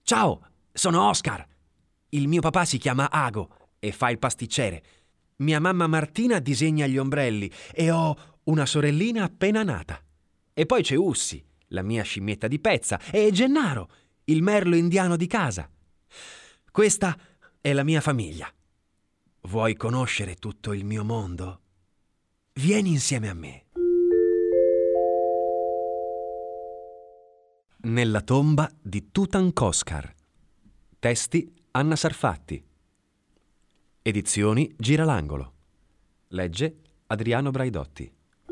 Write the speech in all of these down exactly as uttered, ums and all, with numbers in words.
Ciao, sono Oscar. Il mio papà si chiama Ago e fa il pasticcere. Mia mamma Martina disegna gli ombrelli e ho una sorellina appena nata. E poi c'è Ussi, la mia scimmietta di pezza, e Gennaro, il merlo indiano di casa. Questa è la mia famiglia. Vuoi conoscere tutto il mio mondo? Vieni insieme a me. Nella tomba di Tutankoscar. Testi Anna Sarfatti. Edizioni Giralangolo. Legge Adriano Braidotti.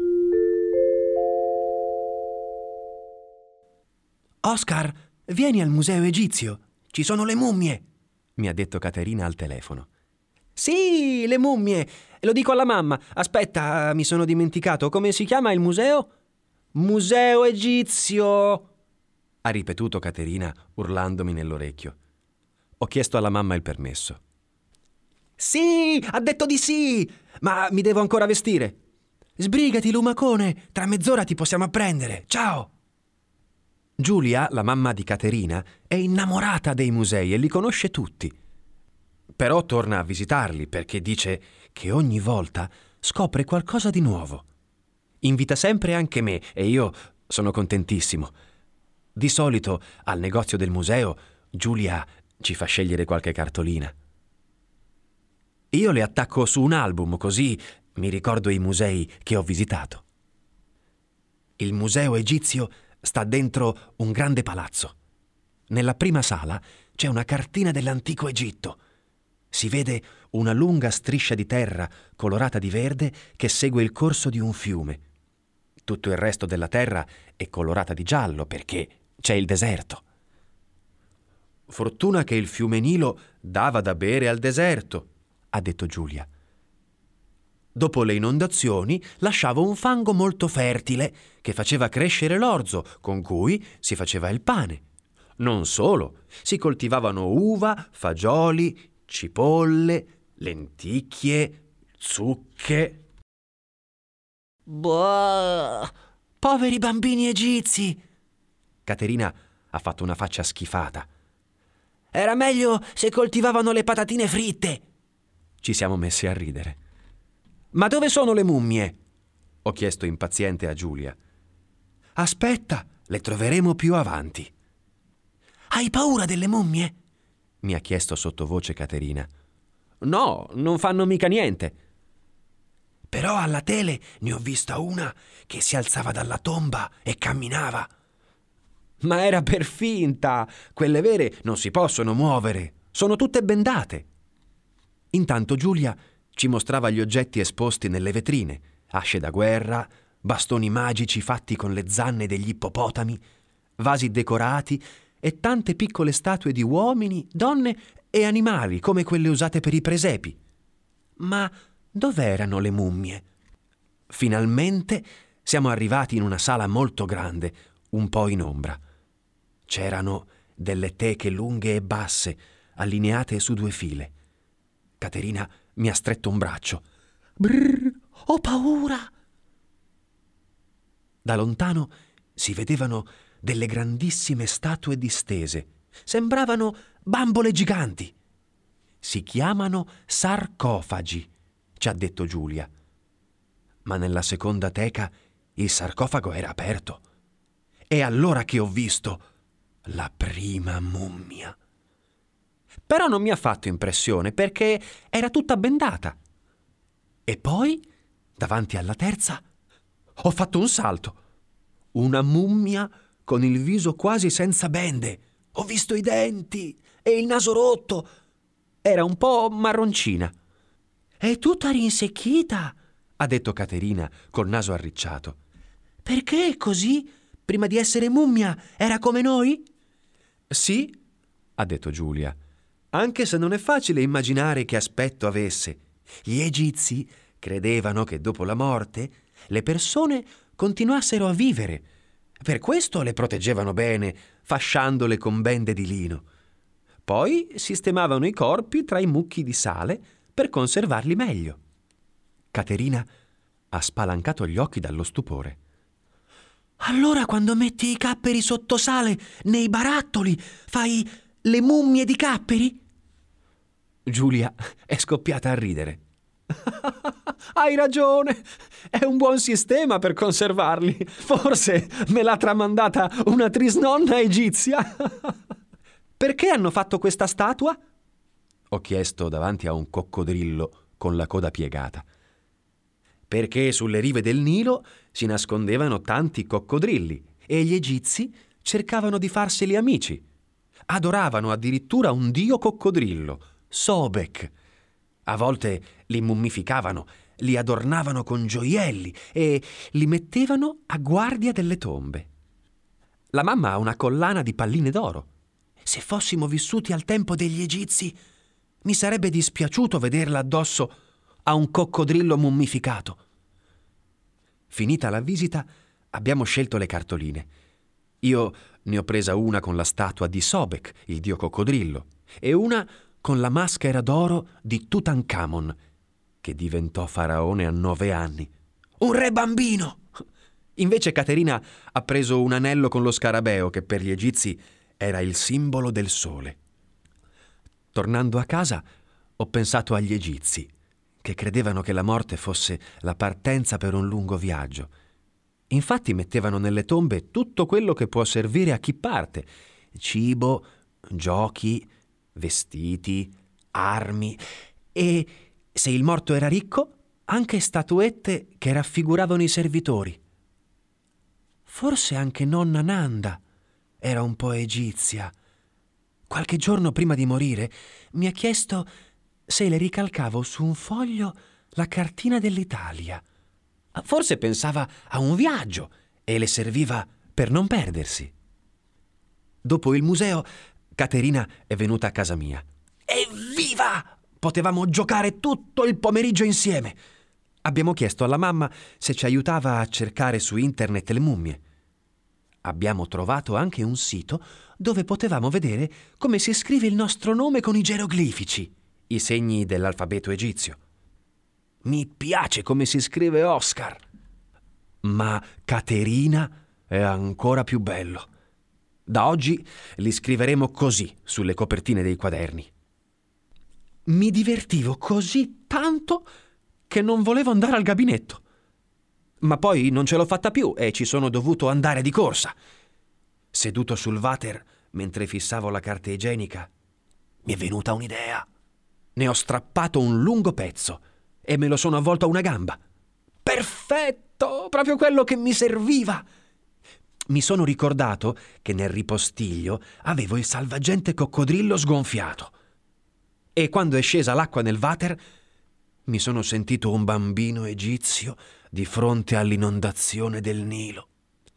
Oscar, vieni al museo egizio. Ci sono le mummie, mi ha detto Caterina al telefono. Sì, le mummie. Lo dico alla mamma. Aspetta, mi sono dimenticato. Come si chiama il museo? Museo egizio, ha ripetuto Caterina urlandomi nell'orecchio. Ho chiesto alla mamma il permesso. Sì, ha detto di sì, ma mi devo ancora vestire. Sbrigati, lumacone, tra mezz'ora ti possiamo apprendere. Ciao. Giulia, la mamma di Caterina, è innamorata dei musei e li conosce tutti. Però torna a visitarli perché dice che ogni volta scopre qualcosa di nuovo. Invita sempre anche me e io sono contentissimo. Di solito al negozio del museo Giulia ci fa scegliere qualche cartolina. Io le attacco su un album, così mi ricordo i musei che ho visitato. Il museo egizio sta dentro un grande palazzo. Nella prima sala c'è una cartina dell'antico Egitto. Si vede una lunga striscia di terra colorata di verde che segue il corso di un fiume. Tutto il resto della terra è colorata di giallo perché c'è il deserto. Fortuna che il fiume Nilo dava da bere al deserto, ha detto Giulia. Dopo le inondazioni lasciava un fango molto fertile che faceva crescere l'orzo con cui si faceva il pane. Non solo, si coltivavano uva, fagioli, cipolle, lenticchie, zucche. Boh, poveri bambini egizi! Caterina ha fatto una faccia schifata. Era meglio se coltivavano le patatine fritte. Ci siamo messi a ridere. Ma dove sono le mummie? Ho chiesto impaziente a Giulia. Aspetta, le troveremo più avanti. Hai paura delle mummie? Mi ha chiesto sottovoce Caterina. No, non fanno mica niente. Però alla tele ne ho vista una che si alzava dalla tomba e camminava. Ma era per finta. Quelle vere non si possono muovere. Sono tutte bendate. Intanto Giulia ci mostrava gli oggetti esposti nelle vetrine. Asce da guerra, bastoni magici fatti con le zanne degli ippopotami, vasi decorati e tante piccole statue di uomini, donne e animali come quelle usate per i presepi. Ma dov'erano le mummie? Finalmente siamo arrivati in una sala molto grande, un po' in ombra. C'erano delle teche lunghe e basse, allineate su due file. Caterina mi ha stretto un braccio. Brrr, ho paura! Da lontano si vedevano delle grandissime statue distese. Sembravano bambole giganti. Si chiamano sarcofagi, ci ha detto Giulia. Ma nella seconda teca il sarcofago era aperto. È allora che ho visto la prima mummia. Però non mi ha fatto impressione perché era tutta bendata. E poi, davanti alla terza, ho fatto un salto. Una mummia con il viso quasi senza bende. Ho visto i denti e il naso rotto. Era un po' marroncina. È tutta rinsecchita, ha detto Caterina col naso arricciato. Perché è così? Prima di essere mummia era come noi? Sì, ha detto Giulia, anche se non è facile immaginare che aspetto avesse. Gli egizi credevano che dopo la morte le persone continuassero a vivere. Per questo le proteggevano bene, fasciandole con bende di lino. Poi sistemavano i corpi tra i mucchi di sale per conservarli meglio. Caterina ha spalancato gli occhi dallo stupore. Allora quando metti i capperi sotto sale nei barattoli fai Le mummie di Capperi? Giulia è scoppiata a ridere. Hai ragione, è un buon sistema per conservarli. Forse me l'ha tramandata una trisnonna egizia. Perché hanno fatto questa statua? Ho chiesto davanti a un coccodrillo con la coda piegata. Perché sulle rive del Nilo si nascondevano tanti coccodrilli e gli egizi cercavano di farseli amici. Adoravano addirittura un dio coccodrillo, Sobek. A volte li mummificavano, li adornavano con gioielli e li mettevano a guardia delle tombe. La mamma ha una collana di palline d'oro. Se fossimo vissuti al tempo degli egizi, mi sarebbe dispiaciuto vederla addosso a un coccodrillo mummificato. Finita la visita, abbiamo scelto le cartoline. Io ne ho presa una con la statua di Sobek, il dio coccodrillo, e una con la maschera d'oro di Tutankhamon, che diventò faraone a nove anni. Un re bambino! Invece Caterina ha preso un anello con lo scarabeo, che per gli egizi era il simbolo del sole. Tornando a casa, ho pensato agli egizi, che credevano che la morte fosse la partenza per un lungo viaggio. Infatti mettevano nelle tombe tutto quello che può servire a chi parte: cibo, giochi, vestiti, armi e, se il morto era ricco, anche statuette che raffiguravano i servitori. Forse anche nonna Nanda era un po' egizia. Qualche giorno prima di morire mi ha chiesto se le ricalcavo su un foglio la cartina dell'Italia. Forse pensava a un viaggio e le serviva per non perdersi. Dopo il museo, Caterina è venuta a casa mia. Evviva! Potevamo giocare tutto il pomeriggio insieme. Abbiamo chiesto alla mamma se ci aiutava a cercare su internet le mummie. Abbiamo trovato anche un sito dove potevamo vedere come si scrive il nostro nome con i geroglifici, i segni dell'alfabeto egizio. Mi piace come si scrive Oscar, ma Caterina è ancora più bello. Da oggi li scriveremo così sulle copertine dei quaderni. Mi divertivo così tanto che non volevo andare al gabinetto. Ma poi non ce l'ho fatta più e ci sono dovuto andare di corsa. Seduto sul water mentre fissavo la carta igienica, mi è venuta un'idea. Ne ho strappato un lungo pezzo e me lo sono avvolto a una gamba. Perfetto! Proprio quello che mi serviva! Mi sono ricordato che nel ripostiglio avevo il salvagente coccodrillo sgonfiato. E quando è scesa l'acqua nel water, mi sono sentito un bambino egizio di fronte all'inondazione del Nilo.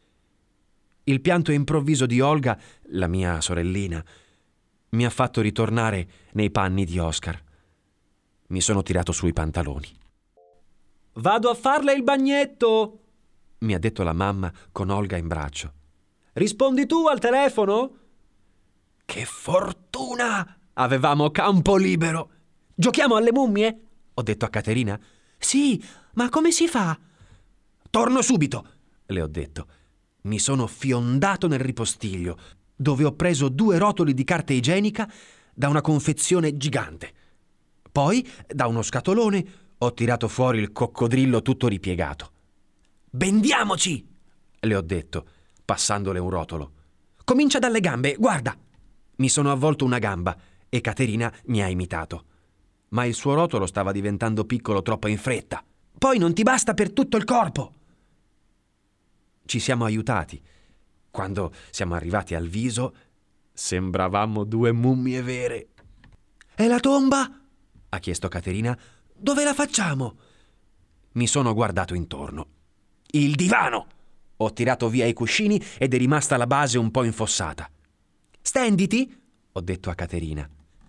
Il pianto improvviso di Olga, la mia sorellina, mi ha fatto ritornare nei panni di Oscar. Mi sono tirato sui pantaloni. Vado a farle il bagnetto, mi ha detto la mamma con Olga in braccio. Rispondi tu al telefono? Che fortuna! Avevamo campo libero. Giochiamo alle mummie? Ho detto a Caterina. Sì, ma come si fa? Torno subito, le ho detto. Mi sono fiondato nel ripostiglio, dove ho preso due rotoli di carta igienica da una confezione gigante. Poi, da uno scatolone, ho tirato fuori il coccodrillo tutto ripiegato. Bendiamoci, le ho detto, passandole un rotolo. Comincia dalle gambe, guarda. Mi sono avvolto una gamba e Caterina mi ha imitato. Ma il suo rotolo stava diventando piccolo troppo in fretta. Poi non ti basta per tutto il corpo. Ci siamo aiutati. Quando siamo arrivati al viso, sembravamo due mummie vere. E la tomba? Ha chiesto Caterina. Dove la facciamo? Mi sono guardato intorno. Il divano! Ho tirato via i cuscini ed è rimasta la base un po' infossata. Stenditi, ho detto a Caterina.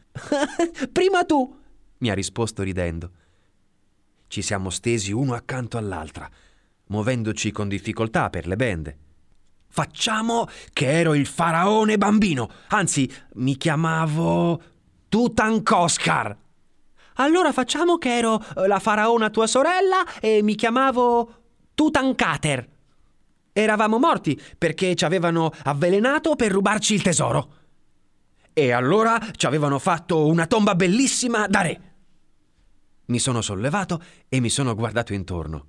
Prima tu, mi ha risposto ridendo. Ci siamo stesi uno accanto all'altra, muovendoci con difficoltà per le bende. Facciamo che ero il faraone bambino, anzi, mi chiamavo Tutankoscar. Allora facciamo che ero la faraona tua sorella e mi chiamavo Tutankater. Eravamo morti perché ci avevano avvelenato per rubarci il tesoro. e allora ci avevano fatto una tomba bellissima da re. Mi sono sollevato e mi sono guardato intorno.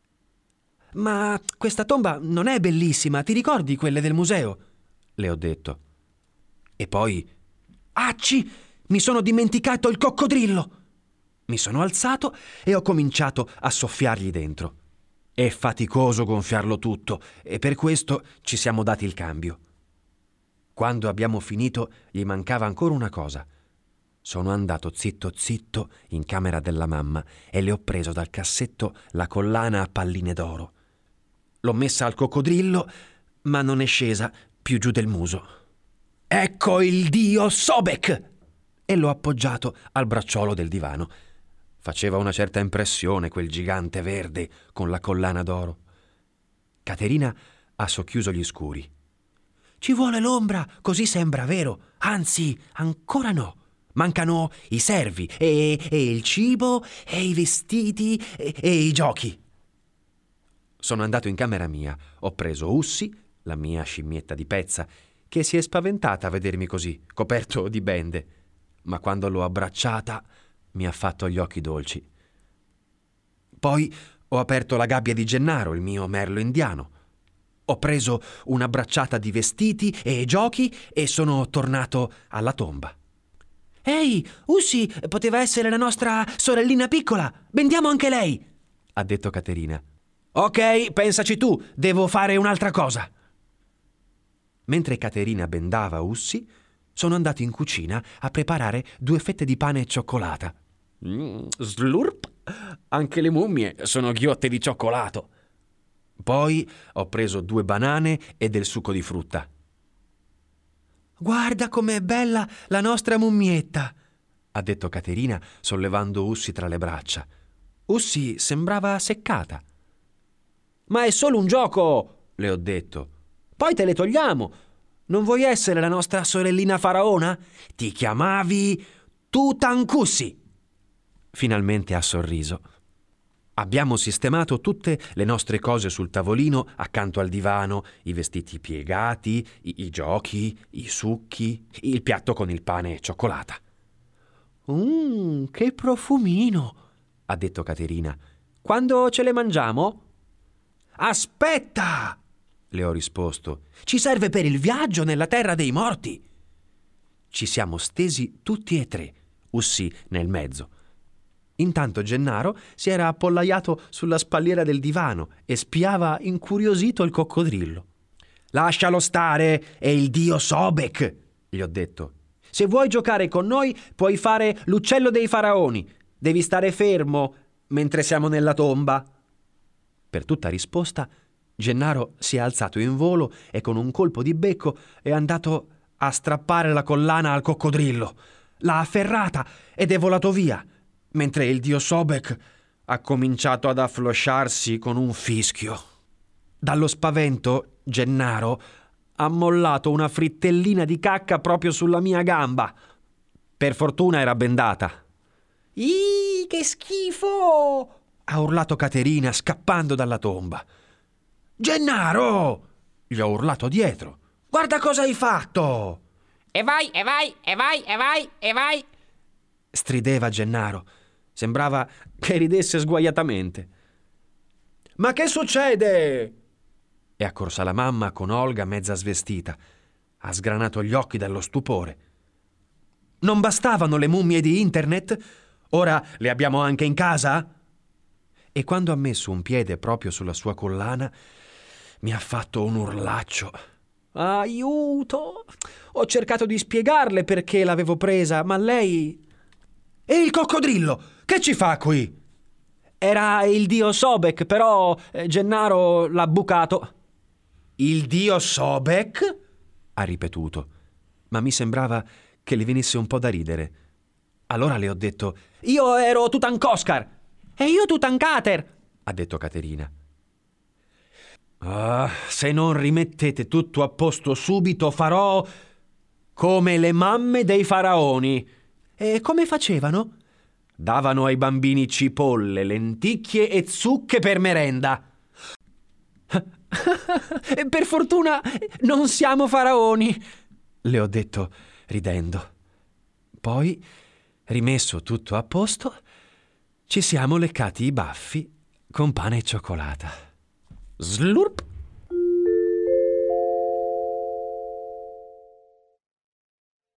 Ma questa tomba non è bellissima, ti ricordi quelle del museo? Le ho detto. E poi, acci, mi sono dimenticato il coccodrillo. Mi sono alzato e ho cominciato a soffiargli dentro. È faticoso gonfiarlo tutto e per questo ci siamo dati il cambio. Quando abbiamo finito gli mancava ancora una cosa. Sono andato zitto zitto in camera della mamma e le ho preso dal cassetto la collana a palline d'oro. L'ho messa al coccodrillo, ma non è scesa più giù del muso. Ecco il dio Sobek! E l'ho appoggiato al bracciolo del divano. Faceva una certa impressione quel gigante verde con la collana d'oro. Caterina ha socchiuso gli scuri. Ci vuole l'ombra, così sembra vero. Anzi, ancora no. Mancano i servi e, e il cibo e i vestiti e, e i giochi. Sono andato in camera mia. Ho preso Ussi, la mia scimmietta di pezza, che si è spaventata a vedermi così, coperto di bende. Ma quando l'ho abbracciata mi ha fatto gli occhi dolci. Poi ho aperto la gabbia di Gennaro, il mio merlo indiano. Ho preso una bracciata di vestiti e giochi e sono tornato alla tomba. Ehi, Ussi, poteva essere la nostra sorellina piccola. Bendiamo anche lei, ha detto Caterina. Ok, pensaci tu, devo fare un'altra cosa. Mentre Caterina bendava Ussi, sono andato in cucina a preparare due fette di pane e cioccolata. Mm, slurp! Anche le mummie sono ghiotte di cioccolato. Poi ho preso due banane e del succo di frutta. Guarda com'è bella la nostra mummietta, ha detto Caterina sollevando Ussi tra le braccia. Ussi sembrava seccata. Ma è solo un gioco, le ho detto. Poi te le togliamo. Non vuoi essere la nostra sorellina faraona? Ti chiamavi Tutankussi. Finalmente ha sorriso. Abbiamo sistemato tutte le nostre cose sul tavolino accanto al divano, i vestiti piegati, i, i giochi, i succhi, il piatto con il pane e cioccolata. Mmm, che profumino, ha detto Caterina. Quando ce le mangiamo? Aspetta, le ho risposto. Ci serve per il viaggio nella terra dei morti. Ci siamo stesi tutti e tre, Ussi nel mezzo. Intanto Gennaro si era appollaiato sulla spalliera del divano e spiava incuriosito il coccodrillo. Lascialo stare, è il dio Sobek, gli ho detto. Se vuoi giocare con noi puoi fare l'uccello dei faraoni. Devi stare fermo mentre siamo nella tomba. Per tutta risposta Gennaro si è alzato in volo e con un colpo di becco è andato a strappare la collana al coccodrillo. L'ha afferrata ed è volato via, mentre il dio Sobek ha cominciato ad afflosciarsi con un fischio. Dallo spavento, Gennaro ha mollato una frittellina di cacca proprio sulla mia gamba. Per fortuna era bendata. Ih, che schifo! Ha urlato Caterina scappando dalla tomba. Gennaro! Gli ho urlato dietro. Guarda cosa hai fatto! E vai, e vai, e vai, e vai, e vai! Strideva Gennaro. Sembrava che ridesse sguaiatamente. Ma che succede? È accorsa la mamma con Olga mezza svestita. Ha sgranato gli occhi dallo stupore. Non bastavano le mummie di internet? Ora le abbiamo anche in casa? E quando ha messo un piede proprio sulla sua collana, mi ha fatto un urlaccio. Aiuto! Ho cercato di spiegarle perché l'avevo presa, ma lei... E il coccodrillo? Che ci fa qui? Era il dio Sobek, però eh, Gennaro l'ha bucato. Il dio Sobek? Ha ripetuto, ma mi sembrava che le venisse un po' da ridere. Allora le ho detto: io ero Tutankoscar. E io Tutankater, ha detto Caterina. Ah, se non rimettete tutto a posto subito farò come le mamme dei faraoni. E come facevano? Davano ai bambini cipolle, lenticchie e zucche per merenda. Per fortuna non siamo faraoni, le ho detto ridendo. Poi, rimesso tutto a posto, ci siamo leccati i baffi con pane e cioccolata. Slurp!